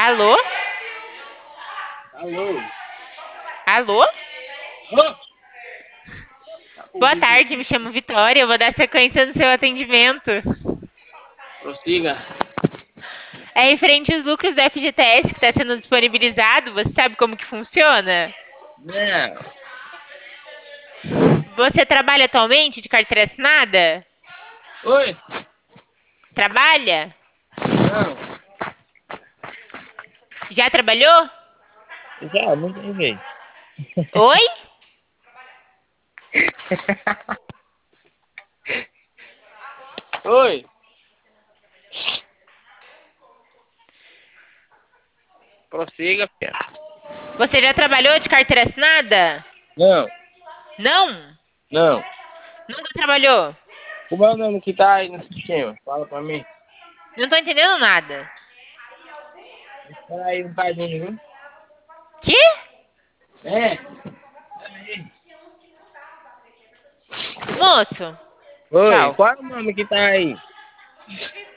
Alô? Alô? Alô? Ô, tá com o Boa vídeo. tarde, me chamo Vitória. Eu vou dar sequência no seu atendimento. Prossiga. É referente aos lucros do FGTS que está sendo disponibilizado. Você sabe como que funciona? Não. Você trabalha atualmente de carteira assinada? Oi? Trabalha? Não. Já trabalhou? Já, nunca ninguém. Oi? Oi? Prossiga, filha. Você já trabalhou de carteira assinada? Não, Não? não. Nunca trabalhou? Como é o nome que tá aí no sistema? Fala pra mim. Não tô entendendo nada. Espera aí um cadinho, viu? Que? É. Peraí. Moço, Oi, tchau. qual é o nome que tá aí?